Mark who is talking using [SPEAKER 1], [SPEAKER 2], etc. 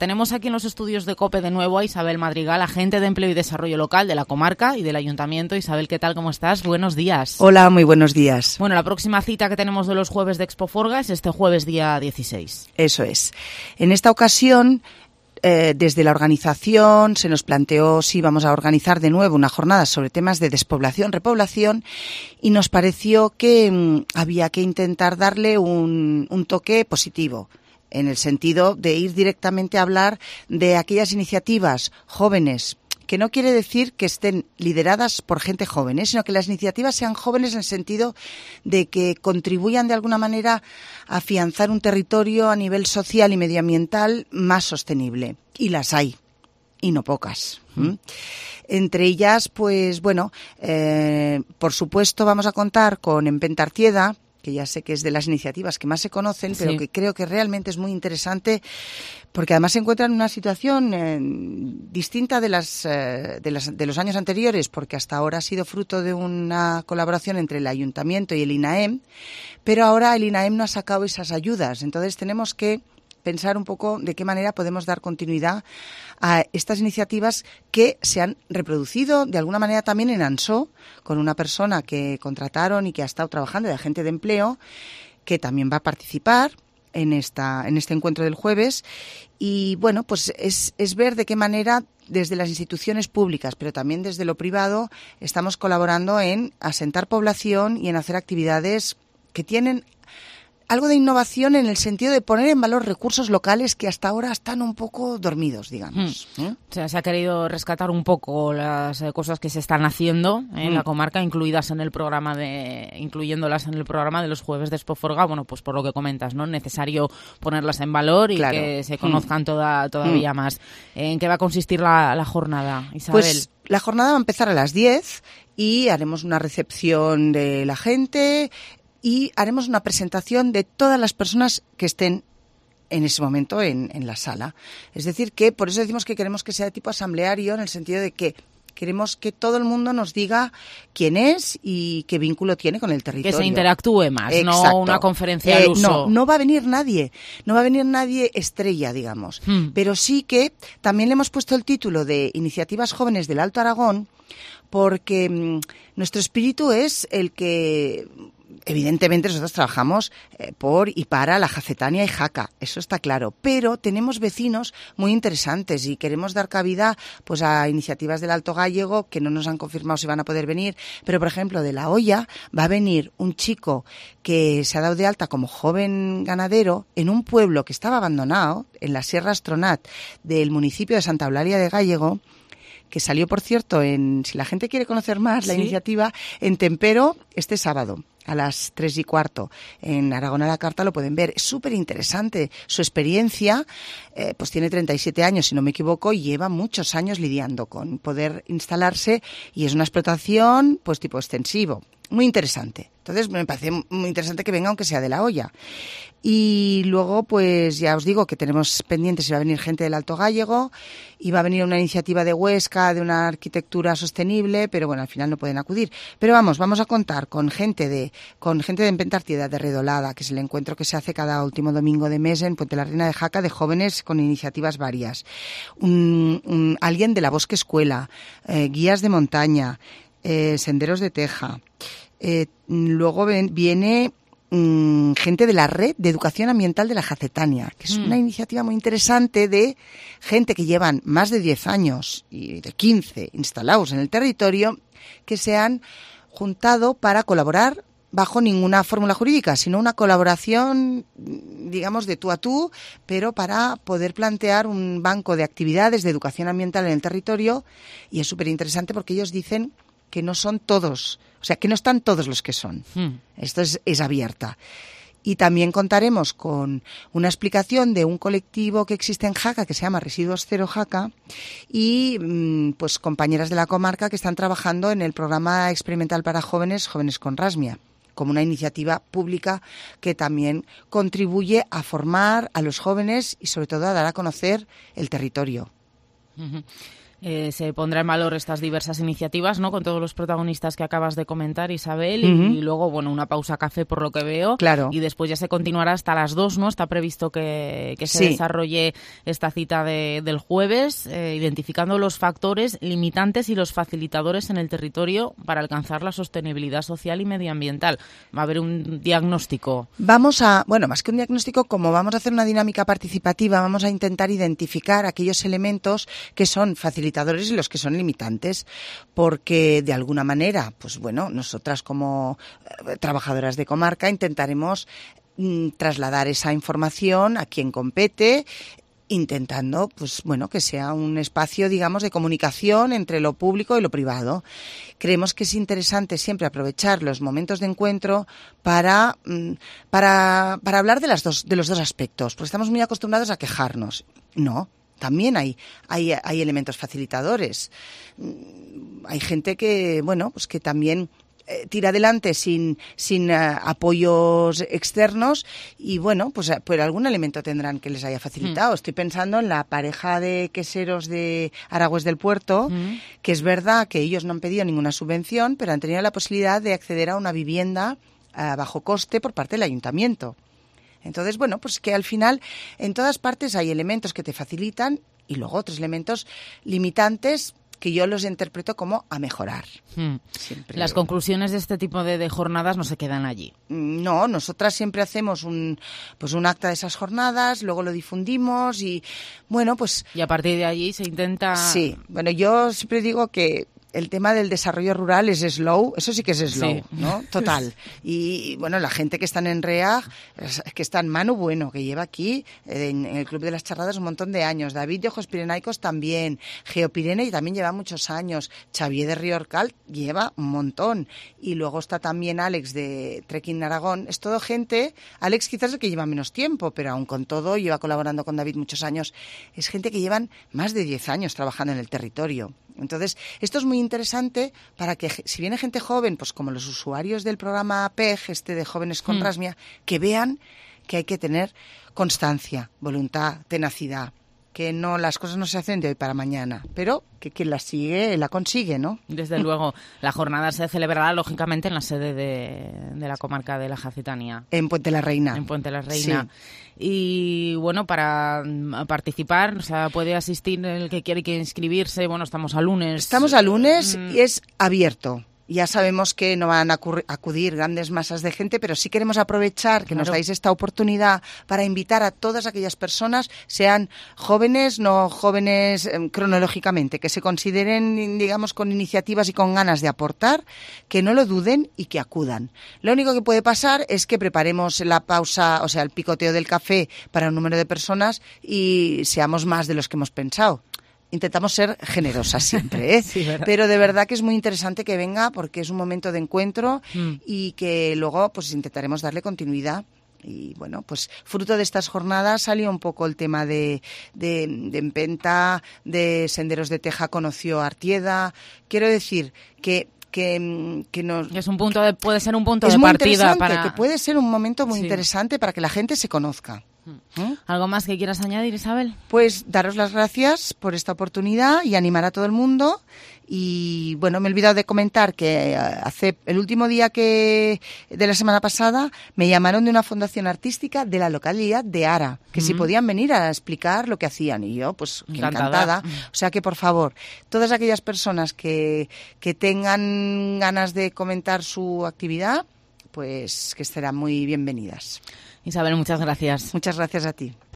[SPEAKER 1] Tenemos aquí en los estudios de COPE de nuevo a Isabel Madrigal, agente de Empleo y Desarrollo Local de la comarca y del Ayuntamiento. Isabel, ¿qué tal? ¿Cómo estás? Buenos días.
[SPEAKER 2] Hola, muy buenos días.
[SPEAKER 1] Bueno, la próxima cita que tenemos de los jueves de Expoforga es este jueves día 16.
[SPEAKER 2] Eso es. En esta ocasión, desde la organización se nos planteó si íbamos a organizar de nuevo una jornada sobre temas de despoblación, repoblación, y nos pareció que había que intentar darle un toque positivo, en el sentido de ir directamente a hablar de aquellas iniciativas jóvenes, que no quiere decir que estén lideradas por gente joven, sino que las iniciativas sean jóvenes en el sentido de que contribuyan de alguna manera a afianzar un territorio a nivel social y medioambiental más sostenible. Y las hay, y no pocas. Entre ellas, pues bueno, por supuesto vamos a contar con Empenta Artieda, que ya sé que es de las iniciativas que más se conocen, pero que creo que realmente es muy interesante, porque además se encuentra en una situación distinta de los años anteriores, porque hasta ahora ha sido fruto de una colaboración entre el Ayuntamiento y el INAEM, pero ahora el INAEM no ha sacado esas ayudas. Entonces tenemos que pensar un poco de qué manera podemos dar continuidad a estas iniciativas que se han reproducido de alguna manera también en Ansó, con una persona que contrataron y que ha estado trabajando de agente de empleo, que también va a participar en este encuentro del jueves. Y bueno, pues es ver de qué manera desde las instituciones públicas, pero también desde lo privado, estamos colaborando en asentar población y en hacer actividades que tienen algo de innovación en el sentido de poner en valor recursos locales que hasta ahora están un poco dormidos, digamos.
[SPEAKER 1] O sea, se ha querido rescatar un poco las cosas que se están haciendo en la comarca, incluyendolas en el programa de los jueves de Expoforga. Bueno, pues por lo que comentas, ¿no? Necesario ponerlas en valor y que se conozcan todavía más. ¿En qué va a consistir la jornada, Isabel?
[SPEAKER 2] Pues la jornada va a empezar a las 10 y haremos una recepción de la gente y haremos una presentación de todas las personas que estén en ese momento en la sala. Es decir, que por eso decimos que queremos que sea de tipo asambleario, en el sentido de que queremos que todo el mundo nos diga quién es y qué vínculo tiene con el territorio.
[SPEAKER 1] Que se interactúe más,
[SPEAKER 2] Exacto.
[SPEAKER 1] No una conferencia al uso.
[SPEAKER 2] No va a venir nadie estrella, digamos. Pero sí que también le hemos puesto el título de Iniciativas Jóvenes del Alto Aragón, porque nuestro espíritu es el que, evidentemente, nosotros trabajamos por y para la Jacetania y Jaca, eso está claro, pero tenemos vecinos muy interesantes y queremos dar cabida pues a iniciativas del Alto Gállego que no nos han confirmado si van a poder venir, pero por ejemplo de La Hoya va a venir un chico que se ha dado de alta como joven ganadero en un pueblo que estaba abandonado en la Sierra Astronat del municipio de Santa Eulalia de Gállego, que salió, por cierto, si la gente quiere conocer más la iniciativa, en Tempero este sábado a las 3:15 en Aragón a la Carta lo pueden ver. Es súper interesante su experiencia, pues tiene 37 años, si no me equivoco, y lleva muchos años lidiando con poder instalarse y es una explotación pues tipo extensivo. Muy interesante. Entonces me parece muy interesante que venga, aunque sea de La Hoya. Y luego, pues ya os digo que tenemos pendientes si va a venir gente del Alto Gállego y va a venir una iniciativa de Huesca de una arquitectura sostenible, pero bueno, al final no pueden acudir. Pero vamos a contar con gente de Empenta Artieda, de Redolada, que es el encuentro que se hace cada último domingo de mes en Puente la Reina de Jaca, de jóvenes con iniciativas varias. Alguien de la Bosque Escuela, guías de montaña, senderos de teja. Luego viene gente de la Red de Educación Ambiental de la Jacetania, que es una iniciativa muy interesante de gente que llevan más de 10 años y de 15 instalados en el territorio, que se han juntado para colaborar bajo ninguna fórmula jurídica, sino una colaboración, digamos, de tú a tú, pero para poder plantear un banco de actividades de educación ambiental en el territorio. Y es súper interesante porque ellos dicen que no son todos, o sea, que no están todos los que son. Esto es abierta. Y también contaremos con una explicación de un colectivo que existe en Jaca, que se llama Residuos Cero Jaca, y pues compañeras de la comarca que están trabajando en el programa experimental para jóvenes con Rasmia, como una iniciativa pública que también contribuye a formar a los jóvenes y sobre todo a dar a conocer el territorio.
[SPEAKER 1] Se pondrá en valor estas diversas iniciativas, ¿no? Con todos los protagonistas que acabas de comentar, Isabel, y luego, bueno, una pausa café por lo que veo.
[SPEAKER 2] Claro.
[SPEAKER 1] Y después ya se continuará hasta las 2, ¿no? Está previsto que se desarrolle esta cita del jueves, identificando los factores limitantes y los facilitadores en el territorio para alcanzar la sostenibilidad social y medioambiental. Va a haber un diagnóstico.
[SPEAKER 2] Más que un diagnóstico, como vamos a hacer una dinámica participativa, vamos a intentar identificar aquellos elementos que son facilitadores y los que son limitantes, porque de alguna manera, pues bueno, nosotras como trabajadoras de comarca intentaremos trasladar esa información a quien compete, intentando, pues bueno, que sea un espacio, digamos, de comunicación entre lo público y lo privado. Creemos que es interesante siempre aprovechar los momentos de encuentro para hablar de los dos aspectos, porque estamos muy acostumbrados a quejarnos. No. También hay elementos facilitadores. Hay gente que, bueno, pues que también tira adelante sin apoyos externos y, bueno, pues algún elemento tendrán que les haya facilitado. Estoy pensando en la pareja de queseros de Aragüés del Puerto, que es verdad que ellos no han pedido ninguna subvención, pero han tenido la posibilidad de acceder a una vivienda a bajo coste por parte del ayuntamiento. Entonces, bueno, pues que al final en todas partes hay elementos que te facilitan y luego otros elementos limitantes que yo los interpreto como a mejorar.
[SPEAKER 1] Las conclusiones de este tipo de jornadas no se quedan allí.
[SPEAKER 2] No, nosotras siempre hacemos un acta de esas jornadas, luego lo difundimos y, bueno, pues...
[SPEAKER 1] Y a partir de allí se intenta...
[SPEAKER 2] Sí, bueno, yo siempre digo que el tema del desarrollo rural es slow, eso sí que es slow, sí, ¿no? Total. Y bueno, la gente que está en REAG, que está en Manu Bueno, que lleva aquí en el Club de las Charradas un montón de años. David de Ojos Pirenaicos también. Geopirene también lleva muchos años. Xavier de Riorcal lleva un montón. Y luego está también Alex de Trekking Aragón. Es todo gente, Alex quizás es el que lleva menos tiempo, pero aún con todo lleva colaborando con David muchos años. Es gente que llevan más de 10 años trabajando en el territorio. Entonces, esto es muy interesante para que, si viene gente joven, pues como los usuarios del programa PEG, de Jóvenes con Rasmia, que vean que hay que tener constancia, voluntad, tenacidad, que no, las cosas no se hacen de hoy para mañana, pero que quien las sigue, la consigue, ¿no?
[SPEAKER 1] Desde luego. La jornada se celebrará, lógicamente, en la sede de la comarca de la Jacetanía.
[SPEAKER 2] En Puente la Reina.
[SPEAKER 1] En Puente la Reina.
[SPEAKER 2] Sí.
[SPEAKER 1] Y, bueno, para participar, o sea, puede asistir el que quiere inscribirse. Bueno, estamos a lunes.
[SPEAKER 2] Estamos a lunes y es abierto. Ya sabemos que no van a acudir grandes masas de gente, pero sí queremos aprovechar que nos dais esta oportunidad para invitar a todas aquellas personas, sean jóvenes, no jóvenes cronológicamente, que se consideren, digamos, con iniciativas y con ganas de aportar, que no lo duden y que acudan. Lo único que puede pasar es que preparemos la pausa, o sea, el picoteo del café para un número de personas y seamos más de los que hemos pensado. Intentamos ser generosas siempre, ¿eh?
[SPEAKER 1] Sí,
[SPEAKER 2] pero de verdad que es muy interesante que venga porque es un momento de encuentro y que luego pues intentaremos darle continuidad. Y bueno, pues fruto de estas jornadas salió un poco el tema de Empenta, de Senderos de Teja conoció Artieda. Quiero decir que
[SPEAKER 1] es un punto puede ser un punto
[SPEAKER 2] de
[SPEAKER 1] partida para...
[SPEAKER 2] que puede ser un momento muy interesante para que la gente se conozca.
[SPEAKER 1] ¿Algo más que quieras añadir, Isabel?
[SPEAKER 2] Pues daros las gracias por esta oportunidad y animar a todo el mundo. Y bueno, me he olvidado de comentar que hace el último día de la semana pasada me llamaron de una fundación artística de la localidad de Ara, que si podían venir a explicar lo que hacían. Y yo, pues, encantada. O sea que, por favor, todas aquellas personas que tengan ganas de comentar su actividad, pues que serán muy bienvenidas.
[SPEAKER 1] Isabel, muchas gracias.
[SPEAKER 2] Muchas gracias a ti.